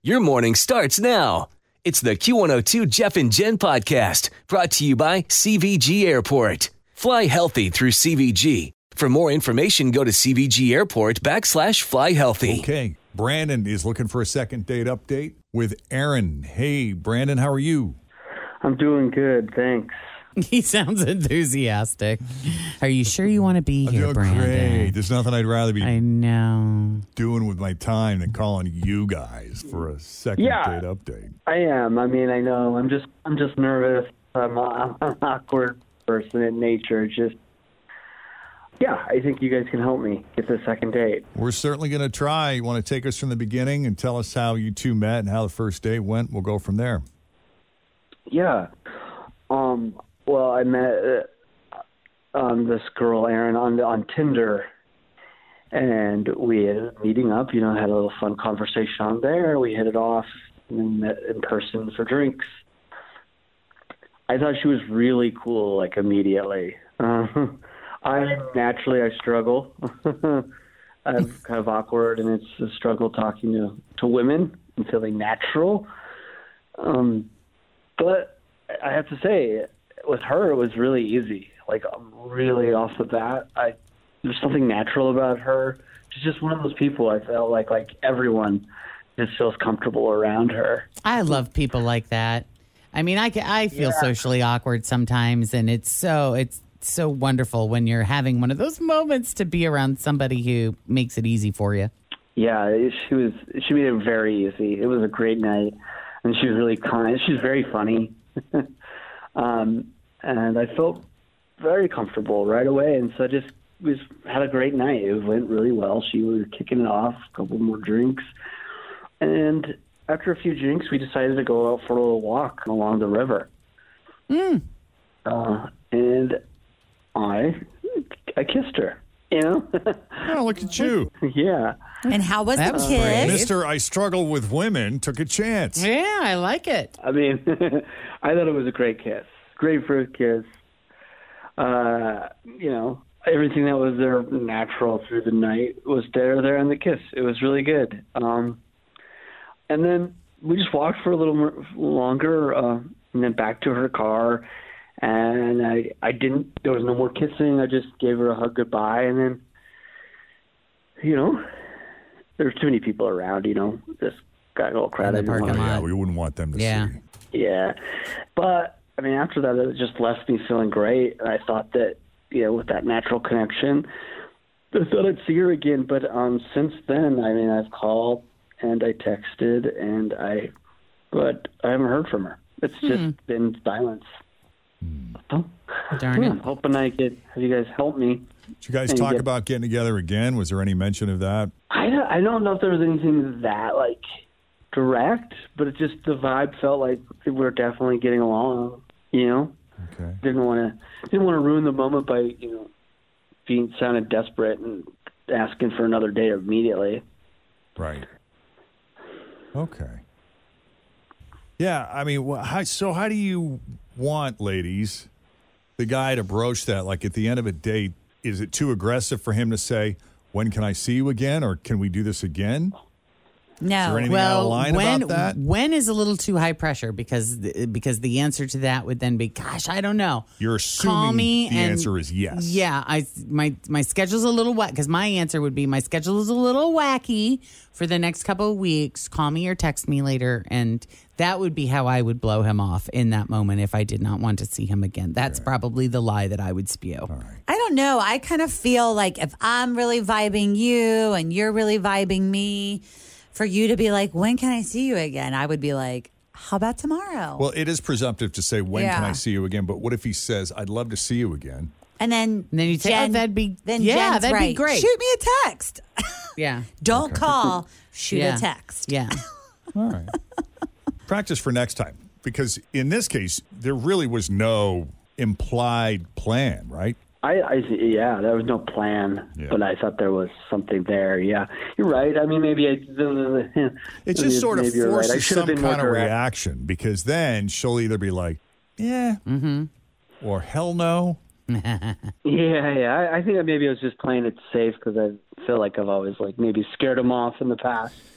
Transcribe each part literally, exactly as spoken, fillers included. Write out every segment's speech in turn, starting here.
Your morning starts now. It's the Q one oh two Jeff and Jen podcast brought to you by C V G Airport. Fly healthy through C V G. For more information, go to C V G Airport backslash fly healthy. Okay. Brandon is looking for a second date update with Aaron. Hey, Brandon, how are you? I'm doing good, thanks. He sounds enthusiastic. Are you sure you want to be I'm here, doing Brandon? great. There's nothing I'd rather be I know. doing with my time than calling you guys for a second Yeah. date update. I am. I mean, I know. I'm just, I'm just nervous. I'm, a, I'm an awkward person in nature. It's just, yeah. I think you guys can help me get the second date. We're certainly going to try. You want to take us from the beginning and tell us how you two met and how the first date went? We'll go from there. Yeah. Um. Well, I met uh, um, this girl, Erin, on on Tinder, and we had a meeting up. You know, had a little fun conversation on there. We hit it off and then met in person for drinks. I thought she was really cool, like immediately. Uh, I naturally I struggle. I'm kind of awkward, and it's a struggle talking to to women and feeling natural. Um, but I have to say, with her, it was really easy. Like, really off the bat, I there's something natural about her. She's just one of those people I felt like, like everyone just feels comfortable around her. I love people like that. I mean, I, ca- I feel Yeah. socially awkward sometimes, and it's so it's so wonderful when you're having one of those moments to be around somebody who makes it easy for you. Yeah, she was. She made it very easy. It was a great night, and she was really kind. She's very funny. Um, and I felt very comfortable right away. And so I just we just had a great night. It went really well. She was kicking it off, a couple more drinks. And after a few drinks, we decided to go out for a little walk along the river. Mm. Uh, and I, I kissed her, you know? Oh, look at you. Yeah. And how was That the was kiss? brave. Mister I struggle with women took a chance. Yeah, I like it. I mean, I thought it was a great kiss. Great first kiss. Uh, you know, everything that was there natural through the night was there there in the kiss. It was really good. Um, and then we just walked for a little more, longer, uh, and then back to her car. And I, I didn't, there was no more kissing. I just gave her a hug goodbye. And then, you know, there's too many people around, you know, just got a little crowded. In the I didn't parking wanna- lot. Yeah, we wouldn't want them to Yeah. see. Yeah. But, I mean, after that, it just left me feeling great. And I thought that, you know, with that natural connection, I thought I'd see her again. But um, since then, I mean, I've called and I texted and I, but I haven't heard from her. It's just been silence. So, Darn yeah, it. I'm hoping I could have you guys help me. Did you guys And talk get- about getting together again? Was there any mention of that? I don't, I don't know if there was anything that, like, direct, but it just, the vibe felt like we were definitely getting along, you know? Okay. Didn't want to didn't want to ruin the moment by, you know, being sounded desperate and asking for another date immediately. Right. Okay. Yeah, I mean, wh- how, so how do you want, ladies, the guy to broach that? Like at the end of a date, is it too aggressive for him to say, when can I see you again, or can we do this again? Is there No. anything out of Well, line when about that? when is a little too high pressure because the, because the answer to that would then be, gosh, I don't know. You're assuming Call me the and- answer is yes. Yeah, I my my schedule's a little wet because my answer would be my schedule is a little wacky for the next couple of weeks. Call me or text me later, and that would be how I would blow him off in that moment if I did not want to see him again. That's probably the lie that I would spew. I don't know. I kind of feel like if I'm really vibing you and you're really vibing me, for you to be like, when can I see you again? I would be like, how about tomorrow? Well, it is presumptive to say, when can Yeah. I see you again? But what if he says, I'd love to see you again? and then, And then you'd say, Jen, oh, that'd be then yeah, Jen's that'd be right. great. Shoot me a text. Yeah, Don't call. Shoot yeah. a text. Yeah. All right. Practice for next time. Because in this case, there really was no implied plan, right? I, I yeah, there was no plan, Yeah. but I thought there was something there. Yeah, you're right. I mean, maybe I. It just sort of maybe you're right. I forces should have some been more kind of direct. reaction, because then she'll either be like, yeah, Mm-hmm. or hell no. Yeah, yeah. I, I think that maybe I was just playing it safe because I feel like I've always like maybe scared him off in the past.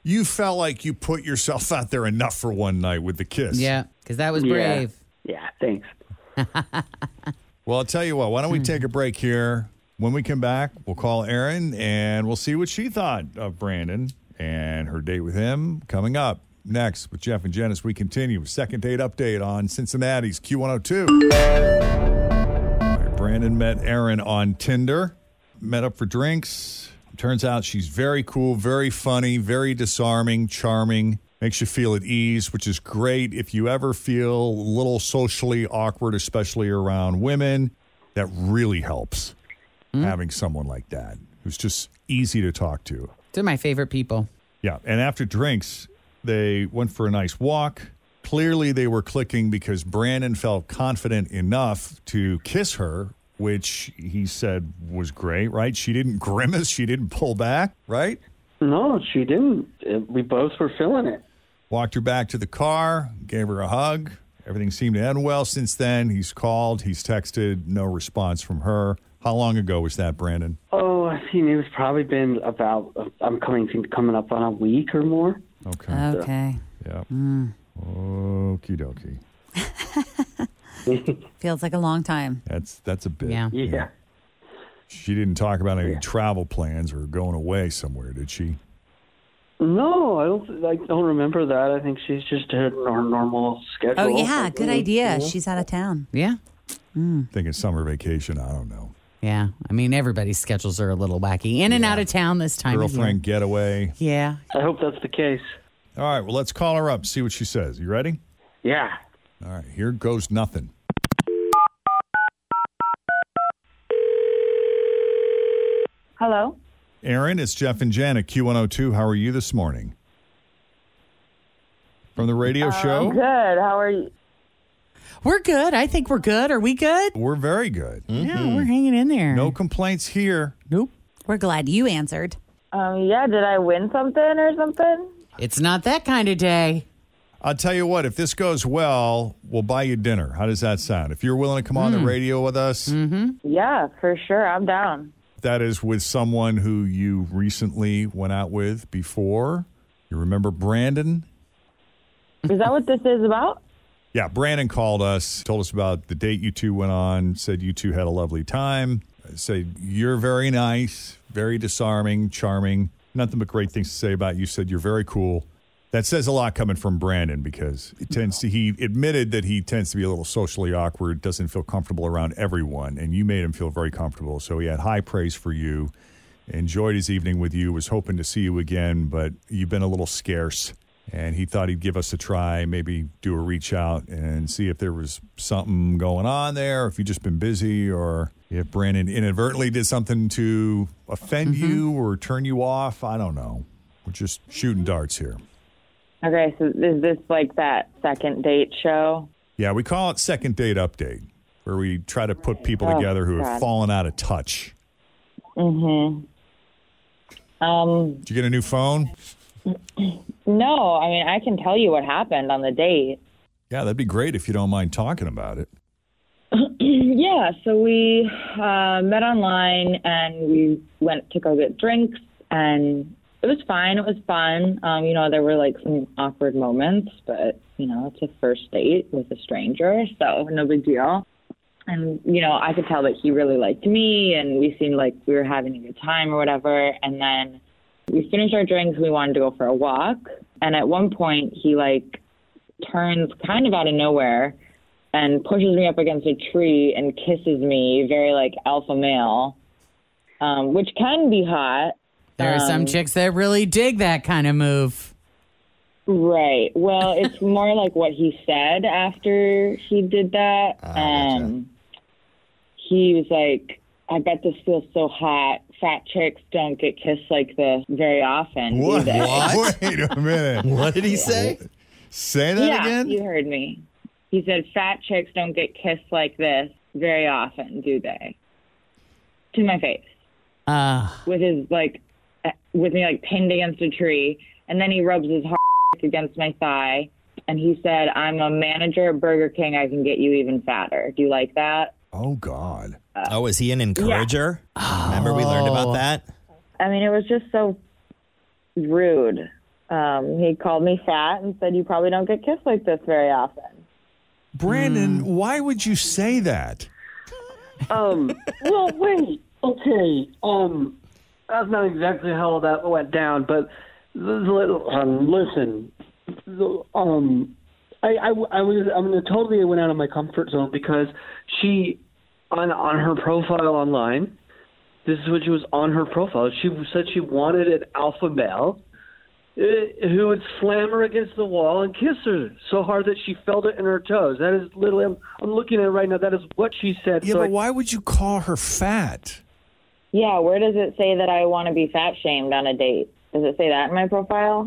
you felt like you put yourself out there enough for one night with the kiss. Yeah, because that was Yeah. brave. Yeah, thanks. Well, I'll tell you what. Why don't we take a break here? When we come back, we'll call Erin and we'll see what she thought of Brandon and her date with him. Coming up next with Jeff and Jen as we continue. Second date update on Cincinnati's Q one oh two. All right, Brandon met Erin on Tinder, met up for drinks. Turns out she's very cool, very funny, very disarming, charming. Makes you feel at ease, which is great if you ever feel a little socially awkward, especially around women. That really helps, mm. having someone like that who's just easy to talk to. They're my favorite people. Yeah, and after drinks, they went for a nice walk. Clearly, they were clicking because Brandon felt confident enough to kiss her, which he said was great, right? She didn't grimace. She didn't pull back, right? No, she didn't. We both were feeling it. Walked her back to the car, gave her a hug. Everything seemed to end well since then. He's called, he's texted, no response from her. How long ago was that, Brandon? Oh, I think it's probably been about, I'm coming coming up on a week or more. Okay. Okay. Yeah. Mm. Okie dokie. Feels like a long time. That's that's a bit. Yeah. Yeah. She didn't talk about any Yeah. travel plans or going away somewhere, did she? No, I don't. I don't remember that. I think she's just had her normal schedule. Oh, yeah. Good idea. Yeah. She's out of town. Yeah. Thinking summer vacation, I don't know. Yeah. I mean, everybody's schedules are a little wacky. In and out of town this time Girlfriend of year. getaway. Yeah. I hope that's the case. All right, well, let's call her up, see what she says. You ready? Yeah. All right, here goes nothing. Hello? Erin, it's Jeff and Jen at Q one oh two. How are you this morning? From the radio show? Good. How are you? We're good. I think we're good. Are we good? We're very good. Yeah, we're hanging in there. No complaints here. Nope. We're glad you answered. Um, yeah, did I win something or something? It's not that kind of day. I'll tell you what, if this goes well, we'll buy you dinner. How does that sound? If you're willing to come on the radio with us, Yeah, for sure. I'm down. that is with someone who you recently went out with before. You remember Brandon? Is that what this is about? Yeah, Brandon called us, told us about the date you two went on, said you two had a lovely time, said you're very nice, very disarming, charming, nothing but great things to say about you, said you're very cool. That says a lot coming from Brandon because it tends to, he admitted that he tends to be a little socially awkward, doesn't feel comfortable around everyone, and you made him feel very comfortable. So he had high praise for you, enjoyed his evening with you, was hoping to see you again, but you've been a little scarce. And he thought he'd give us a try, maybe do a reach out and see if there was something going on there, if you've just been busy, or if Brandon inadvertently did something to offend you or turn you off. I don't know. We're just shooting darts here. Okay, so is this like that second date show? Yeah, we call it Second Date Update, where we try to put people Oh, together who have God. fallen out of touch. Mm-hmm. Um, Did you get a new phone? no, I mean, I can tell you what happened on the date. Yeah, that'd be great if you don't mind talking about it. Yeah, so we uh, met online and we went to go get drinks, and it was fine. It was fun. Um, you know, there were like some awkward moments, but, you know, it's a first date with a stranger, so no big deal. And, you know, I could tell that he really liked me, and we seemed like we were having a good time or whatever. And then we finished our drinks. We wanted to go for a walk. And at one point, he, like, turns kind of out of nowhere and pushes me up against a tree and kisses me, very, like, alpha male, um, which can be hot. There are some Um, chicks that really dig that kind of move. Right. Well, it's more like what he said after he did that. Ah, gotcha. Um, he was like, I bet this feels so hot. Fat chicks don't get kissed like this very often, do What? they? What? Wait a minute. What did he say? Say that Yeah, again? you heard me. He said, fat chicks don't get kissed like this very often, do they? To my face. Uh, With his, like, uh, with me, like, pinned against a tree. And then he rubs his hard against my thigh. And he said, I'm a manager at Burger King. I can get you even fatter. Do you like that? Oh, God. Oh, is he an encourager? Remember we learned about that? I mean, it was just so rude. Um, he called me fat and said, you probably don't get kissed like this very often. Brandon, mm. why would you say that? Um, well, wait, okay, um, that's not exactly how that went down, but um, listen, um, I, I, I was, I'm going to totally went out of my comfort zone because she, on on her profile online, this is what she was on her profile. She said she wanted an alpha male who would slam her against the wall and kiss her so hard that she felt it in her toes. That is literally, I'm, I'm looking at it right now. That is what she said. Yeah, so but I, why would you call her fat? Yeah, where does it say that I want to be fat shamed on a date? Does it say that in my profile?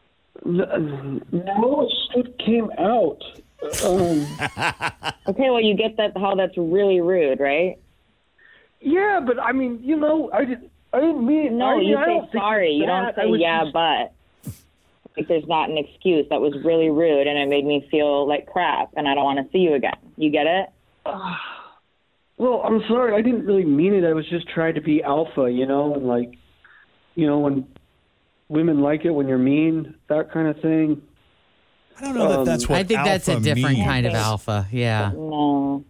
No, it came out. Um, okay, well, you get that how that's really rude, right? Yeah, but I mean, you know, I didn't. I didn't mean. No, I, you I say don't sorry. You don't say yeah, just, but. Like there's not an excuse. That was really rude, and it made me feel like crap, and I don't want to see you again. You get it? Uh, well, I'm sorry. I didn't really mean it. I was just trying to be alpha, you know, and like, you know, when women like it when you're mean, that kind of thing. I don't know um, that that's what I think that's a different means. kind of alpha. Yeah. No.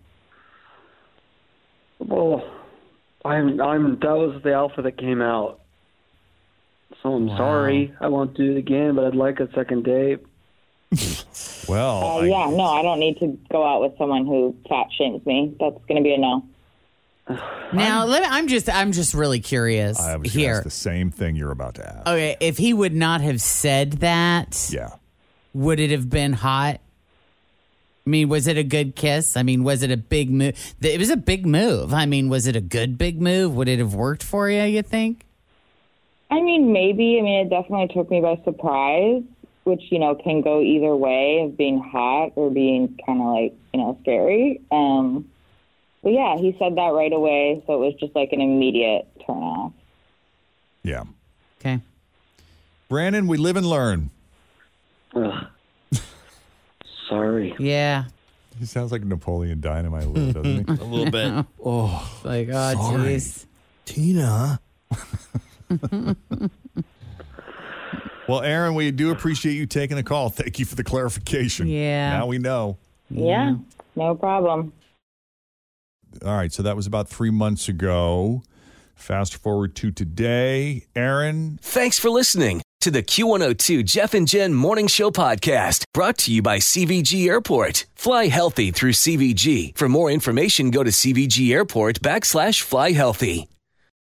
Well, I'm. I'm. That was the alpha that came out. So I'm wow. sorry. I won't do it again, but I'd like a second date. well, uh, I... yeah, no, I don't need to go out with someone who fat shames me. That's going to be a no. Now, let me, I'm just, I'm just really curious I was here. Ask the same thing you're about to ask. Okay, if he would not have said that, yeah, would it have been hot? I mean, was it a good kiss? I mean, was it a big move? It was a big move. I mean, was it a good big move? Would it have worked for you? You think? I mean, maybe. I mean, it definitely took me by surprise, which, you know, can go either way of being hot or being kind of like, you know, scary. Um, but yeah, he said that right away. So it was just like an immediate turn off. Yeah. Okay. Brandon, we live and learn. Ugh. Sorry. Yeah. He sounds like Napoleon Dynamite a little, doesn't he? A little bit. Oh. Like, oh, jeez. Tina. Well, Aaron, we do appreciate you taking the call. Thank you for the clarification. Yeah. Now we know. Yeah, no problem. All right, so that was about three months ago. Fast forward to today. Aaron. Thanks for listening to the Q one oh two Jeff and Jen Morning Show podcast, brought to you by C V G Airport. Fly healthy through C V G. For more information, go to C V G Airport backslash fly healthy.